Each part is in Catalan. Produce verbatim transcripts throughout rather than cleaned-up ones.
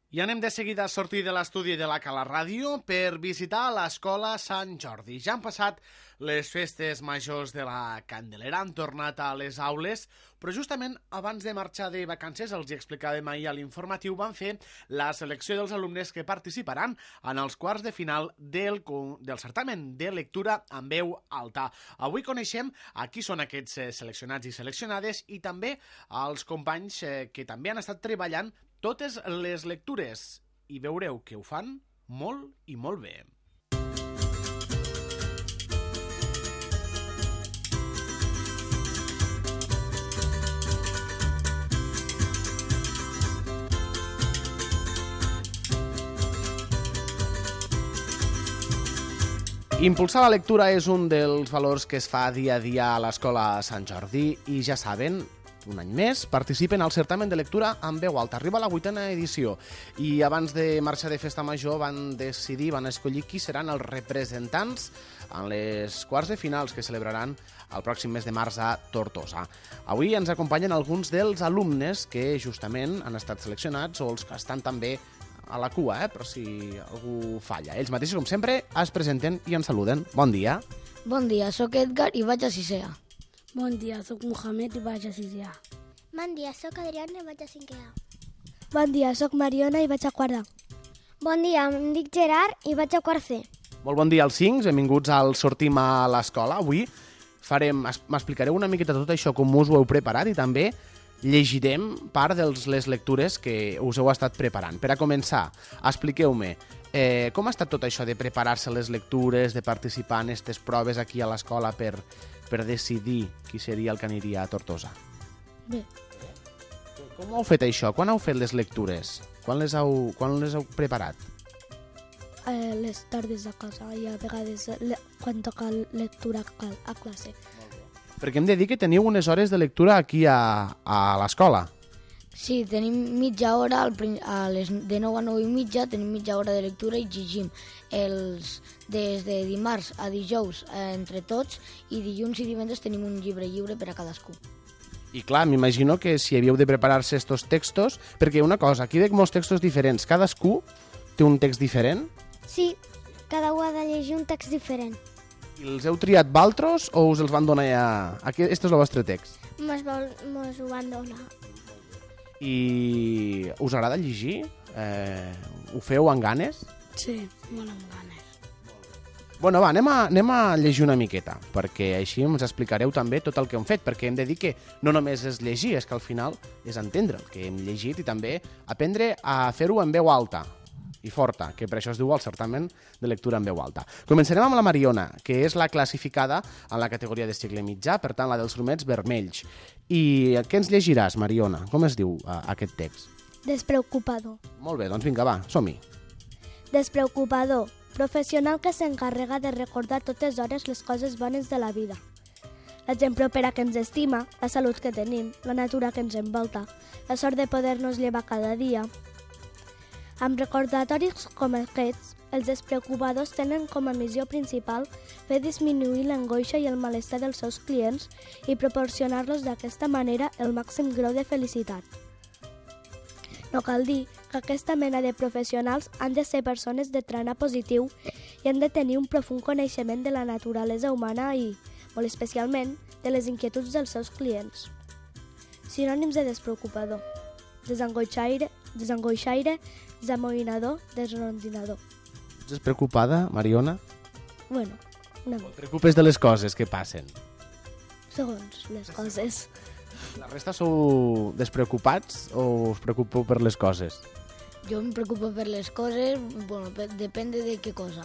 I anem de seguida a sortir de l'estudi de la Cala Ràdio per visitar l'escola Sant Jordi. Ja han passat les festes majors de la Candelera, han tornat a les aules, però justament abans de marxar de vacances, els hi explicàvem ahir a l'informatiu, van fer la selecció dels alumnes que participaran en els quarts de final del, del certamen de lectura en veu alta. Avui coneixem a qui són aquests seleccionats i seleccionades i també als companys que també han estat treballant totes les lectures, i veureu que ho fan molt i molt bé. Impulsar la lectura és un dels valors que es fa dia a dia a l'Escola Sant Jordi i ja saben, un any més, participen al certamen de lectura en veu alta. Arriba la vuitena edició i abans de marxar de festa major van decidir, van escollir qui seran els representants en les quarts de finals que celebraran el pròxim mes de març a Tortosa. Avui ens acompanyen alguns dels alumnes que justament han estat seleccionats o els que estan també a la cua, eh, per si algú falla. Ells mateixos, com sempre, es presenten i ens saluden. Bon dia. Bon dia, sóc Edgar i vaig a sisè A. Bon dia, sóc Mohamed i vaig a sisè A. Bon dia, sóc Adriana i vaig a cinquè A. Bon dia, sóc Mariona i vaig a quart A. Bon dia, em dic Gerard i vaig a quart C. Molt bon dia als cinc, benvinguts al Sortim a l'escola. Avui farem, m'explicareu una miqueta tot això, com us ho heu preparat i també llegirem part de les lectures que us heu estat preparant. Per a començar, expliqueu-me, eh, com ha estat tot això de preparar-se les lectures, de participar en aquestes proves aquí a l'escola per, per decidir qui seria el que aniria a Tortosa? Bé. Com heu fet això? Quan heu fet les lectures? Quan les heu, quan les heu preparat? Eh, les tardes a casa i a vegades le, quan toca lectura a classe. Perquè hem de dir que teniu unes hores de lectura aquí a, a l'escola. Sí, tenim mitja hora, al prim, a les de nou a nou i mitja, tenim mitja hora de lectura i llegim els, des de dimarts a dijous eh, entre tots, i dilluns i divendres tenim un llibre lliure per a cadascú. I clar, m'imagino que si havíeu de preparar-se estos textos, perquè una cosa, aquí veig molts textos diferents, cadascú té un text diferent? Sí, cada un ha de llegir un text diferent. I els heu triat valtros o us els van donar ja? Aquest és el vostre text. Mos, vol, mos ho van donar. I us agrada llegir? Eh, ho feu amb ganes? Sí, molt amb ganes. Bueno, va, anem a, anem a llegir una miqueta, perquè així ens explicareu també tot el que hem fet, perquè hem de dir que no només és llegir, és que al final és entendre el que hem llegit i també aprendre a fer-ho en veu alta i forta, que per això es diu el certamen de lectura en veu alta. Començarem amb la Mariona, que és la classificada en la categoria de cicle mitjà, per tant la dels grumets vermells. I què ens llegiràs, Mariona? Com es diu uh, aquest text? Despreocupador. Molt bé, doncs vinga, va, som-hi. Despreocupador. Professional que s'encarrega de recordar totes hores les coses bones de la vida. L'exemple per a que ens estima, la salut que tenim, la natura que ens envolta, la sort de poder-nos llevar cada dia. Amb recordatoris com aquests, els despreocupadors tenen com a missió principal fer disminuir l'angoixa i el malestar dels seus clients i proporcionar-los d'aquesta manera el màxim grau de felicitat. No cal dir que aquesta mena de professionals han de ser persones de trana positiu i han de tenir un profund coneixement de la naturalesa humana i, molt especialment, de les inquietuds dels seus clients. Sinònims de despreocupador: desangoixaire, desangoixaire, desamoïnador, desrondinador. Ets despreocupada, Mariona? Bueno, una Et mica, preocupes de les coses que passen. segons les coses. La resta sou despreocupats o us preocupeu per les coses? Jo em preocupo per les coses, bueno, pe- depende de qué cosa.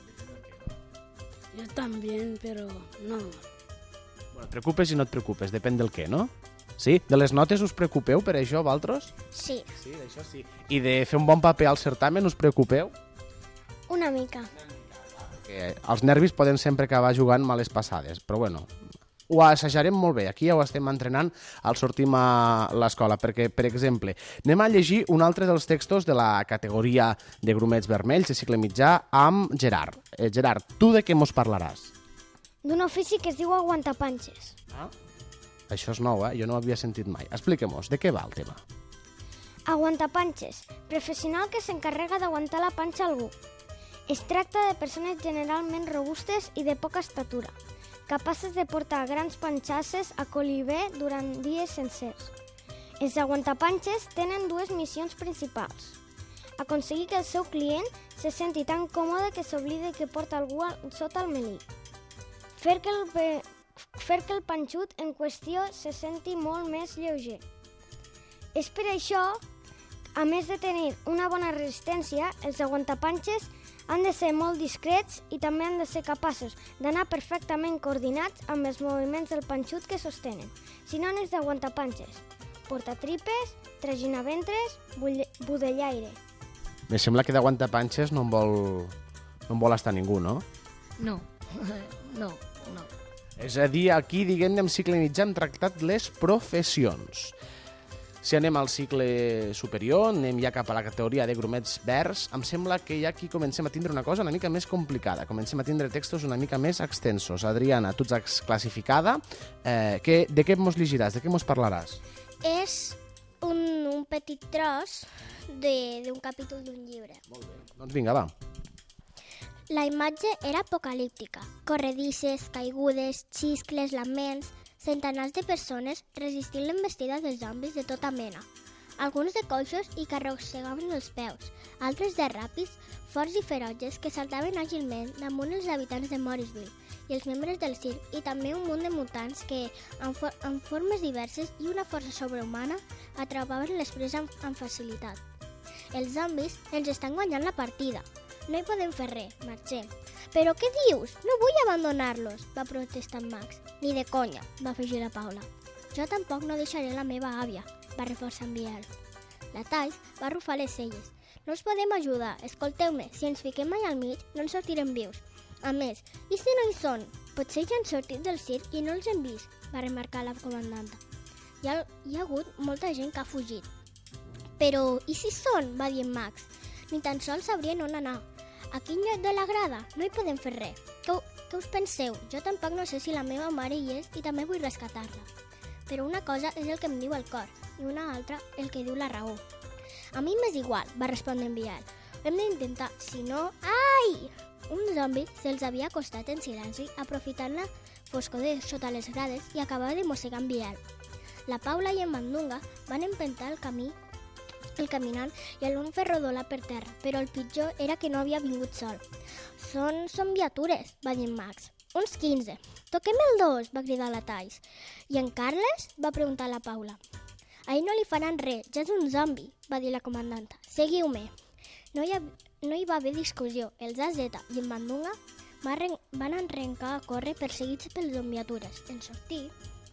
Yo también, pero no. Bueno, et preocupes i no et preocupes, depèn del què, no? Sí? De les notes us preocupeu per això, vosaltres? Sí, Sí, d'això sí. I de fer un bon paper al certamen us preocupeu? una mica. Que els nervis poden sempre acabar jugant males passades, però bueno, ho assajarem molt bé. Aquí ja ho estem entrenant al Sortim a l'escola, perquè, per exemple, anem a llegir un altre dels textos de la categoria de grumets vermells de cicle mitjà amb Gerard. Eh, Gerard, tu de què mos parlaràs? D'un ofici que es diu aguantapanxes. Ah? Això és nou, eh? Jo no ho havia sentit mai. Expliquem-nos, de què va el tema? Aguantapanxes, professional que s'encarrega d'aguantar la panxa a algú. Es tracta de persones generalment robustes i de poca estatura, capaces de portar grans panxasses a col·libé durant dies sencers. Els aguantapanxes tenen dues missions principals. Aconseguir que el seu client se senti tan còmode que s'oblide que porta algú sota el melic. Fer que el, fer que el panxut en qüestió se senti molt més lleuger. És per això, a més de tenir una bona resistència, els aguantapanxes han de ser molt discrets i també han de ser capaços d'anar perfectament coordinats amb els moviments del panxut que sostenen. Sinònims d'aguantapanxes: portatripes, traginaventres, budellaire. Me sembla que d'aguantapanxes no en vol, no en vol estar ningú, no? No, no, no. És a dir, aquí, diguem-ne, en cicle mitjà hem tractat les professions. Si anem al cicle superior, anem ja cap a la categoria de grumets verds, em sembla que ja aquí comencem a tindre una cosa una mica més complicada, comencem a tindre textos una mica més extensos. Adriana, tu ets classificada, eh, que, de què mos llegiràs, de què mos parlaràs? És un, un petit tros d'un capítol d'un llibre. Molt bé. Doncs vinga, va. La imatge era apocalíptica. Corredisses, caigudes, xiscles, laments, centenars de persones resistint l'embestida dels zombis de tota mena. Alguns de coixos i que arrossegaven els peus, altres de ràpids, forts i ferotges que saltaven àgilment damunt els habitants de Morrisville i els membres del circ, i també un munt de mutants que, amb, for amb formes diverses i una força sobrehumana, atrapaven les preses amb, amb facilitat. Els zombis ens estan guanyant la partida. No hi podem fer res, marxem. Però què dius? No vull abandonar-los, va protestar en Max. Ni de conya, va afegir la Paula. Jo tampoc no deixaré la meva àvia, va reforçar en Biel. La Thais va arrufar les celles. No us podem ajudar, escolteu-me, si ens fiquem mai al mig no ens sortirem vius. A més, i si no hi són? Potser ja han sortit del circ i no els hem vist, va remarcar la comandanta. Hi ha, hi ha hagut molta gent que ha fugit. Però, i si són? Va dir en Max. Ni tan sols sabrien on anar. A quin lloc de la grada? No hi podem fer res. Què, què us penseu? Jo tampoc no sé si la meva mare hi és i també vull rescatar-la. Però una cosa és el que em diu el cor i una altra el que diu la raó. A mi m'és igual, va respondre en Biel. Hem d'intentar, si no... Ai! Un zombi se'ls havia acostat en silenci, aprofitant la foscor de sota les grades i acabava de mossegar en Biel. La Paula i en Mandunga van empentar el camí el caminant i el van fer rodolar per terra, però el pitjor era que no havia vingut sol. Són, són viatures, va dir en Max. Uns quinze. Toquem el dos, va cridar la Thais. I en Carles? Va preguntar la Paula. A ell no li faran res, ja és un zombi, va dir la comandanta. Seguiu-me. No hi, ha, no hi va haver discussió. Els A Z i en Mandunga van, van arrencar a córrer perseguits pels zombiatures. En sortir...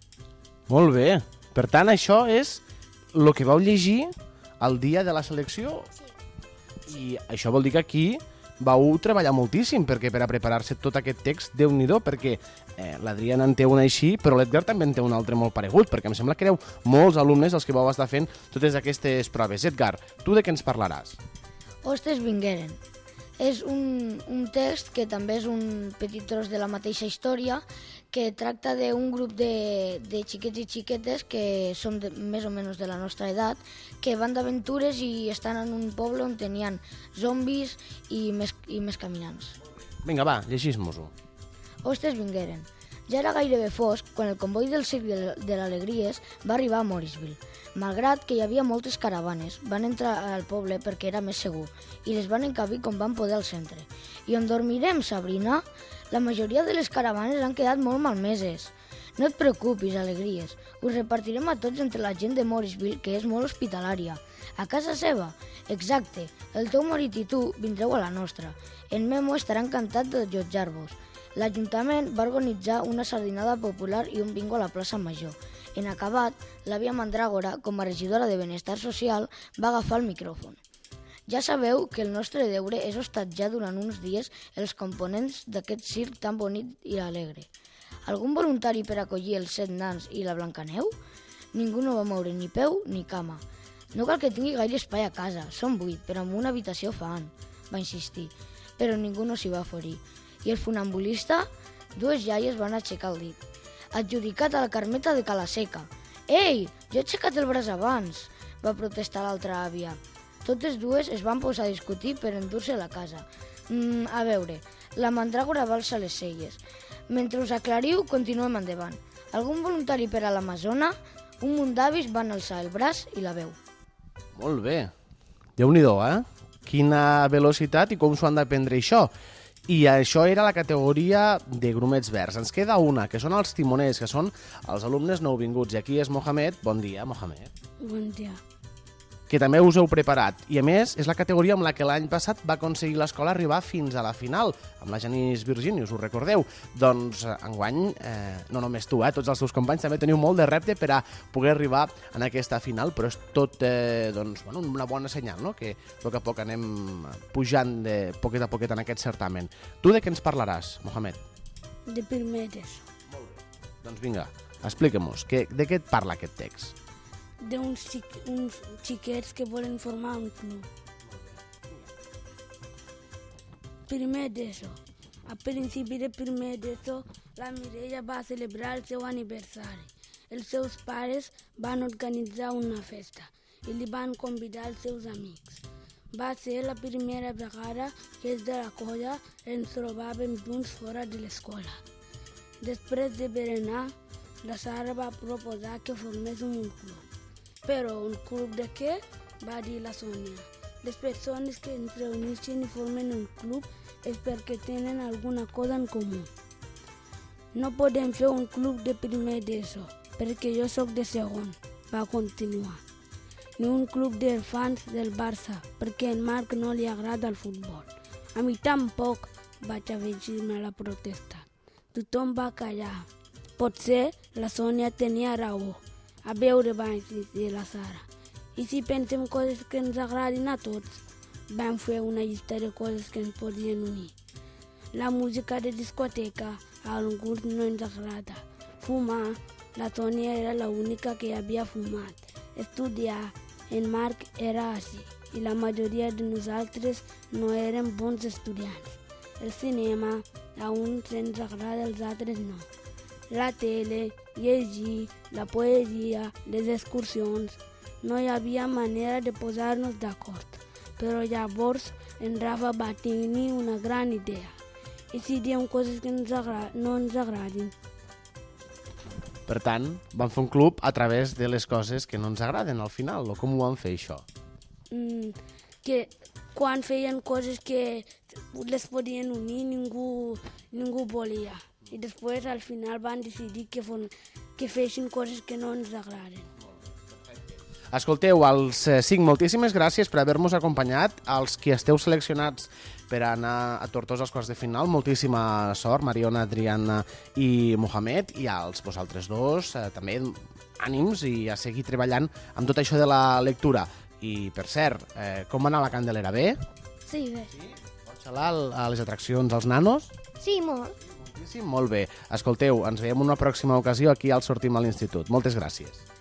Molt bé. Per tant, això és el que vau llegir el dia de la selecció. Sí. I això vol dir que aquí vau treballar moltíssim, perquè per a preparar-se tot aquest text, Déu-n'hi-do, perquè eh, l'Adriana en té una així, però l'Edgar també en té un altre molt paregut, perquè em sembla que éreu molts alumnes els que vau estar fent totes aquestes proves. Edgar, tu de què ens parlaràs? Hostes vingueren. És un, un text que també és un petit tros de la mateixa història, que tracta d'un grup de, de xiquets i xiquetes que són de, més o menys de la nostra edat, que van d'aventures i estan en un poble on tenien zombis i més, i més caminants. Vinga, va, llegís-mos-ho. Hostes vingueren. Ja era gairebé fosc quan el comboi del Circ de, de l'Alegries va arribar a Morrisville. Malgrat que hi havia moltes caravanes, van entrar al poble perquè era més segur i les van encabir com van poder al centre. I on dormirem, Sabrina? La majoria de les caravanes han quedat molt malmeses. No et preocupis, Alegries. Us repartirem a tots entre la gent de Morrisville, que és molt hospitalària. A casa seva? Exacte. El teu marit i tu vindreu a la nostra. En Memo estarà encantat de allotjar-vos. L'Ajuntament va organitzar una sardinada popular i un bingo a la plaça Major. En acabat, l'àvia Mandràgora, com a regidora de Benestar Social, va agafar el micròfon. Ja sabeu que el nostre deure és hostatjar durant uns dies els components d'aquest circ tan bonic i alegre. Algun voluntari per acollir els set nans i la Blancaneu? Ningú no va moure ni peu ni cama. No cal que tingui gaire espai a casa, són vuit, però amb una habitació fan, va insistir, però ningú no s'hi va oferir. I el funambulista? Dues iaies van aixecar el dit. Adjudicat a la Carmeta de Calaseca. Ei, jo he aixecat el braç abans, va protestar l'altra àvia. Totes dues es van posar a discutir per endur-se a la casa. Mm, a veure, la mandràgora va alçar les celles. Mentre us aclariu, continuem endavant. Algun voluntari per a l'Amazona, un munt d'avis van alçar el braç i la veu. Molt bé. Déu-n'hi-do, eh? Quina velocitat i com s'ho han d'aprendre això. I això era la categoria de grumets verds. Ens queda una, que són els timoners, que són els alumnes nouvinguts. I aquí és Mohamed. Bon dia, Mohamed. Bon dia. Que també us heu preparat. I a més, és la categoria amb la que l'any passat va aconseguir l'escola arribar fins a la final, amb la Janice Virginia, us ho recordeu? Doncs enguany, eh, no només tu, eh, tots els teus companys també teniu molt de repte per a poder arribar en aquesta final, però és tot eh, doncs, bueno, una bona senyal, no? Que a poc a poc anem pujant de poquet a poquet en aquest certamen. Tu de què ens parlaràs, Mohamed? De primer d'ESO. Doncs vinga, explica-mos, de què et parla aquest text? D'uns xic, uns xiquets que volen formar un club. Primer d'ESO. A principi de primer d'ESO, la Mireia va celebrar el seu aniversari. Els seus pares van organitzar una festa i li van convidar els seus amics. Va ser la primera vegada que els de la colla ens trobàvem junts fora de l'escola. Després de berenar, la Sara va proposar que forméssim un club. Però un club de què? Va dir la Sònia. Les persones que ens reuneixen i formen un club és perquè tenen alguna cosa en comú. No podem fer un club de primer d'ESO, perquè jo sóc de segon, va continuar. Ni un club de fans del Barça, perquè en Marc no li agrada el futbol. A mi tampoc, vaig afegir-me a la protesta. Tothom va callar. Potser la Sònia tenia raó. A veure, va insistir la Sara. I si pensem coses que ens agradin a tots? Vam fer una llista de coses que ens podien unir. La música de discoteca a alguns no ens agrada. Fumar, la Sònia era l'única que havia fumat. Estudiar, en Marc era així. I la majoria de nosaltres no érem bons estudiants. El cinema, a uns ens agrada, als altres no. La tele, llegir, la poesia, les excursions. No hi havia manera de posar-nos d'acord. Però llavors en Rafa va tenir una gran idea. I si diem coses que ens agra- no ens agradin? Per tant, van fer un club a través de les coses que no ens agraden al final, o com ho van fer això? Mm, que quan feien coses que les podien unir, ningú, ningú volia. I després al final van decidir que, fon, que fessin coses que no ens agraden. Escolteu, als eh, cinc, moltíssimes gràcies per haver-nos acompanyat. Als qui esteu seleccionats per anar a Tortosa als quarts de final, moltíssima sort, Mariona, Adriana i Mohamed, i als vosaltres dos eh, també ànims i a seguir treballant amb tot això de la lectura. I, per cert, eh, com va anar la Candelera? Bé? Sí, bé. Pots xalar a les atraccions als nanos? Sí, molt. Sí, molt bé. Escolteu, ens veiem en una pròxima ocasió aquí al Sortim a l'Institut. Moltes gràcies.